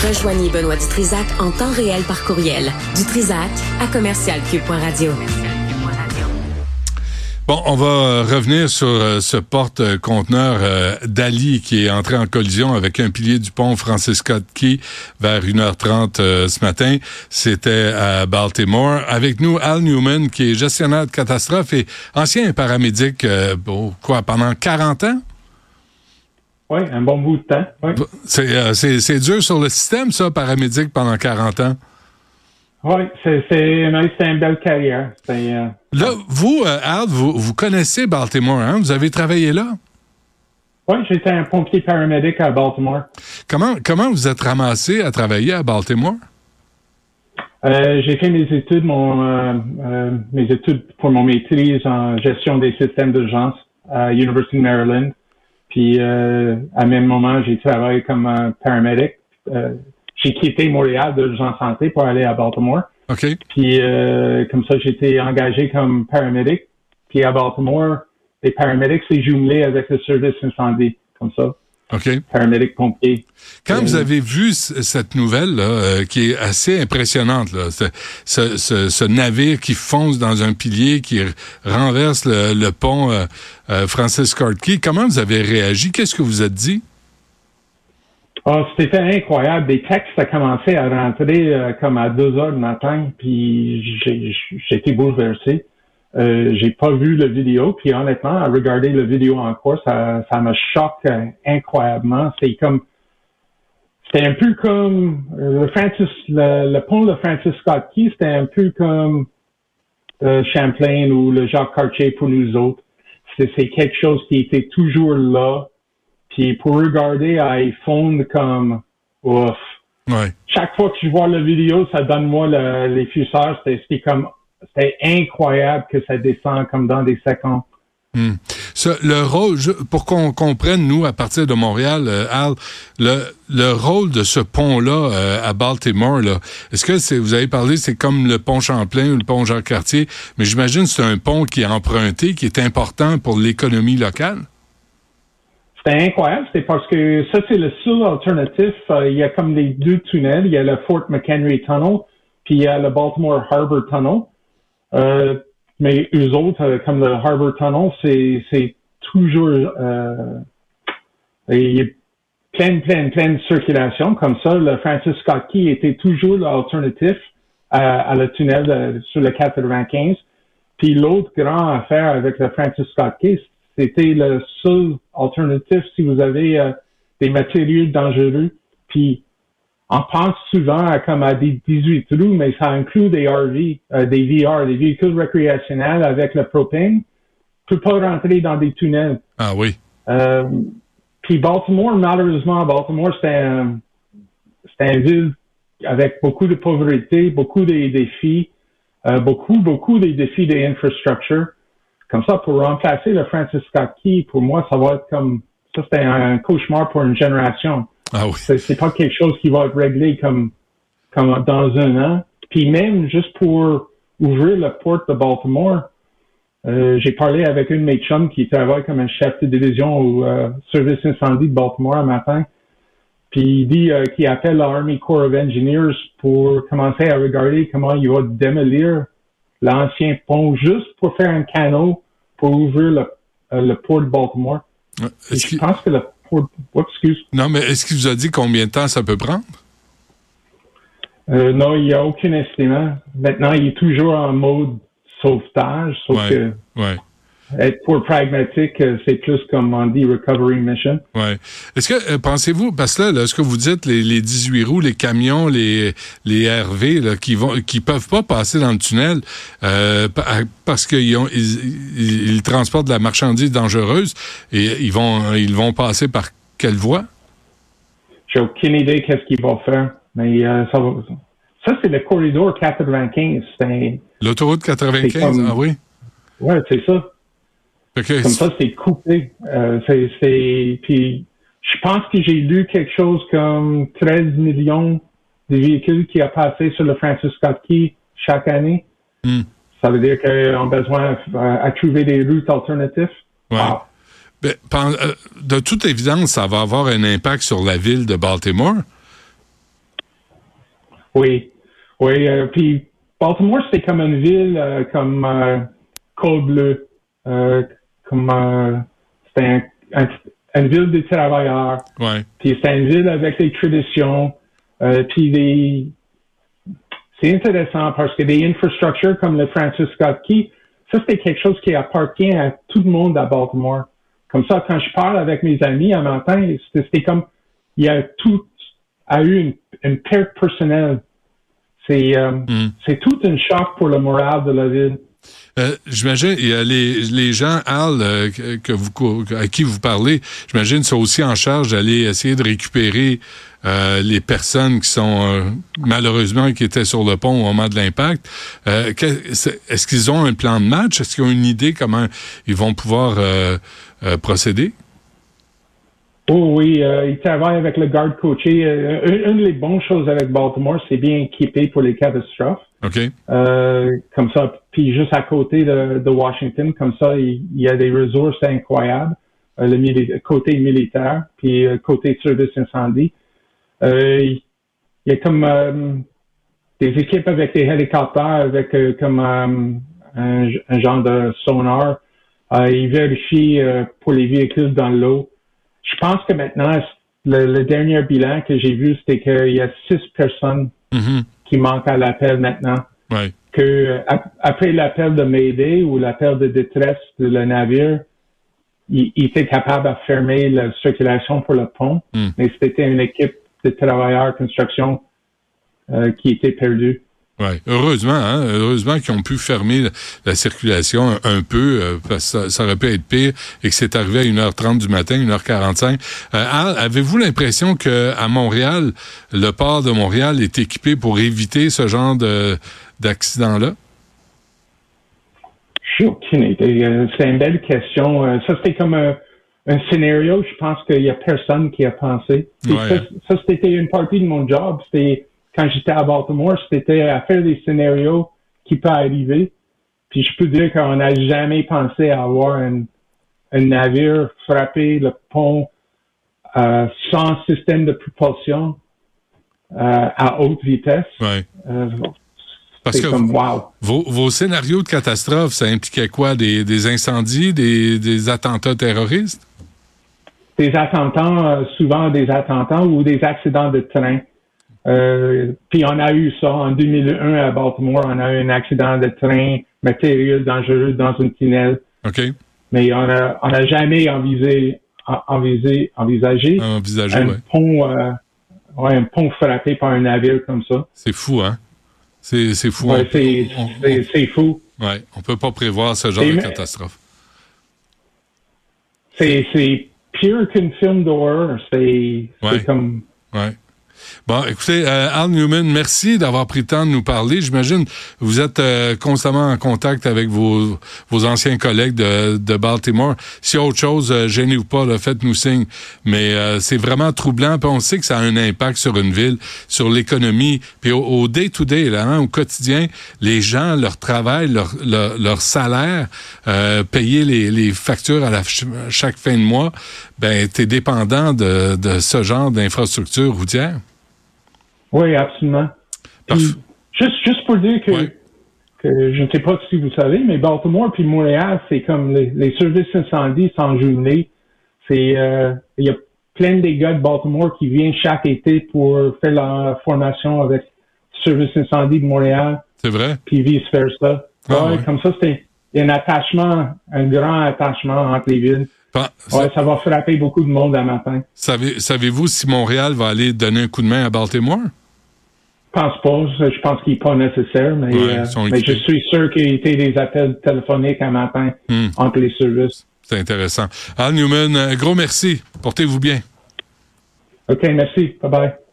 Rejoignez Benoît Dutrisac en temps réel par courriel. Dutrisac@commercialcube.radio. Bon, on va revenir sur ce porte-conteneur Dali qui est entré en collision avec un pilier du pont Francis Scott Key vers 1h30 ce matin. C'était à Baltimore. Avec nous, Al Newman, qui est gestionnaire de catastrophe et ancien paramédic pendant 40 ans? Oui, un bon bout de temps. Oui. C'est dur sur le système, ça, paramédic pendant 40 ans? Oui, c'est une belle carrière. Là, vous, Al, vous connaissez Baltimore, hein? Vous avez travaillé là? Oui, j'étais un pompier paramédic à Baltimore. Comment vous êtes ramassé à travailler à Baltimore? J'ai fait mes études pour mon maîtrise en gestion des systèmes d'urgence à University of Maryland. Puis, à même moment, j'ai travaillé comme paramédic. J'ai quitté Montréal de l'urgence santé pour aller à Baltimore. OK. Puis, comme ça, j'ai été engagé comme paramédic. Puis, à Baltimore, les paramédics, c'est jumelé avec le service incendie, comme ça. OK. Paramédic pompier. Quand vous avez vu cette nouvelle-là, qui est assez impressionnante, là, ce navire qui fonce dans un pilier, qui renverse le pont Francis Scott Key, comment vous avez réagi? Qu'est-ce que vous êtes dit? Oh, c'était incroyable. Des textes ont commencé à rentrer comme à 2h du matin, puis j'ai été bouleversé. J'ai pas vu la vidéo, puis honnêtement, à regarder la vidéo encore, ça me choque incroyablement. C'était un peu comme le pont de Francis Scott Key, c'était un peu comme Champlain ou le Jacques Cartier pour nous autres. C'est quelque chose qui était toujours là. Puis pour regarder à fondre comme ouf. Ouais. Chaque fois que je vois la vidéo, ça donne moi les fuseurs. C'était incroyable que ça descend comme dans des secondes. Le rôle, pour qu'on comprenne, nous, à partir de Montréal, Al, le rôle de ce pont-là à Baltimore, là, est-ce que vous avez parlé, c'est comme le pont Champlain ou le pont Jacques-Cartier, mais j'imagine que c'est un pont qui est emprunté, qui est important pour l'économie locale? C'était incroyable, c'est parce que ça, c'est le seul alternatif. Il y a comme les deux tunnels. Il y a le Fort McHenry Tunnel, puis il y a le Baltimore Harbor Tunnel. Mais eux autres, comme le Harbor Tunnel, c'est toujours il y a plein de circulation. Comme ça, le Francis Scott Key était toujours l'alternatif à le tunnel sur le 95. Puis l'autre grand affaire avec le Francis Scott Key, c'était le seul alternatif si vous avez des matériaux dangereux. Puis on pense souvent à des 18 roues, mais ça inclut des RV, des VR, des véhicules récréationnels avec le propane. Tu peux pas rentrer dans des tunnels. Ah oui. Puis Baltimore, malheureusement, c'était une ville avec beaucoup de pauvreté, beaucoup de défis, beaucoup des défis des infrastructures. Comme ça, pour remplacer le Francis Scott Key, pour moi, ça va être comme ça, c'était un cauchemar pour une génération. Ah oui. C'est pas quelque chose qui va être réglé comme dans un an. Puis même juste pour ouvrir la porte de Baltimore, j'ai parlé avec une de mes chums qui travaille comme un chef de division au service incendie de Baltimore un matin. Puis il dit qu'il appelle l'Army Corps of Engineers pour commencer à regarder comment il va démolir l'ancien pont juste pour faire un canal pour ouvrir le port de Baltimore. Je pense que le port... excuse. Non, mais est-ce qu'il vous a dit combien de temps ça peut prendre? Non, il n'y a aucun estimant. Maintenant, il est toujours en mode sauvetage, sauf que être pour pragmatique, c'est plus comme on dit recovery mission. Ouais. Est-ce que pensez-vous, parce que là, ce que vous dites, les 18 roues, les camions, les RV là, qui peuvent pas passer dans le tunnel parce qu'ils transportent de la marchandise dangereuse et ils vont passer par quelle voie? J'ai aucune idée qu'est-ce qu'ils vont faire, mais ça c'est le corridor 95. L'autoroute 95, ah oui? Ouais, c'est ça. Okay. Comme ça, c'est coupé. Puis, je pense que j'ai lu quelque chose comme 13 millions de véhicules qui a passé sur le Francis Scott Key chaque année. Ça veut dire qu'on a besoin à trouver des routes alternatives. Ouais. Wow. Ben, de toute évidence, ça va avoir un impact sur la ville de Baltimore. Oui. Oui. Puis Baltimore, c'était comme une ville comme Code Bleu. C'était une ville des travailleurs. Ouais. Puis c'était une ville avec des traditions. Puis c'est intéressant parce que des infrastructures comme le Francis Scott Key, ça c'était quelque chose qui appartient à tout le monde à Baltimore. Comme ça, quand je parle avec mes amis un matin, c'était comme il y a eu une perte personnelle. C'est tout un choc pour le moral de la ville. J'imagine, il y a les gens, Al, à qui vous parlez, j'imagine, sont aussi en charge d'aller essayer de récupérer les personnes qui sont malheureusement qui étaient sur le pont au moment de l'impact. Est-ce qu'ils ont un plan de match? Est-ce qu'ils ont une idée comment ils vont pouvoir procéder? Oh oui, ils travaillent avec le garde coaché. Une des bonnes choses avec Baltimore, c'est bien équipé pour les catastrophes. OK. Comme ça, puis juste à côté de Washington, comme ça, il y a des ressources incroyables. Côté militaire, puis côté service incendie. Il y a comme des équipes avec des hélicoptères, avec comme un genre de sonar. Ils vérifient pour les véhicules dans l'eau. Je pense que maintenant, le dernier bilan que j'ai vu, c'était qu'il y a 6 personnes qui manquent à l'appel maintenant. Ouais. Que après l'appel de Mayday ou l'appel de détresse de le navire, il était capable de fermer la circulation pour le pont, mais c'était une équipe de travailleurs construction qui était perdue. Ouais, heureusement qu'ils ont pu fermer la circulation un peu, parce que ça aurait pu être pire et que c'est arrivé à 1h30 du matin, 1h45. Al, avez-vous l'impression que à Montréal, le port de Montréal est équipé pour éviter ce genre d'accident-là? J'ai aucune idée. C'est une belle question. Ça, c'était comme un scénario, je pense qu'il y a personne qui a pensé. Ouais. Ça, c'était une partie de mon job. C'était quand j'étais à Baltimore, c'était à faire des scénarios qui peuvent arriver. Puis je peux dire qu'on n'a jamais pensé à avoir un navire frapper le pont sans système de propulsion à haute vitesse. Ouais. Parce que comme, wow. vos scénarios de catastrophe, ça impliquait quoi? Des incendies, des attentats terroristes? Des attentats, souvent des attentats ou des accidents de train. Puis on a eu ça en 2001 à Baltimore. On a eu un accident de train matériel dangereux dans une tunnel. OK. Mais on a jamais envisagé un pont frappé par un navire comme ça. C'est fou, hein? C'est fou. Ouais, c'est fou. Ouais, on peut pas prévoir ce genre de catastrophe. C'est pire qu'un film d'horreur. C'est comme... Ouais. Bon, écoutez, Al Newman, merci d'avoir pris le temps de nous parler. J'imagine vous êtes constamment en contact avec vos anciens collègues de Baltimore. S'il y a autre chose, gênez-vous pas, là, faites-nous signe. Mais c'est vraiment troublant. Puis on sait que ça a un impact sur une ville, sur l'économie. Puis au day-to-day, là, hein, au quotidien, les gens, leur travail, leur salaire, payer les factures à chaque fin de mois, ben t'es dépendant de ce genre d'infrastructure routière. Oui, absolument. Puis, juste pour dire que je ne sais pas si vous savez, mais Baltimore puis Montréal, c'est comme les services incendies sans journée. Il y a plein de gars de Baltimore qui viennent chaque été pour faire la formation avec le service incendie de Montréal. C'est vrai? Puis vice-versa. Comme ça, il y a un grand attachement entre les villes. Ça va frapper beaucoup de monde à matin. Savez-vous si Montréal va aller donner un coup de main à Baltimore? Je pense pas. Je pense qu'il n'est pas nécessaire, mais je suis sûr qu'il y a été des appels téléphoniques à matin entre les services. C'est intéressant. Al Newman, gros merci. Portez-vous bien. OK, merci. Bye-bye.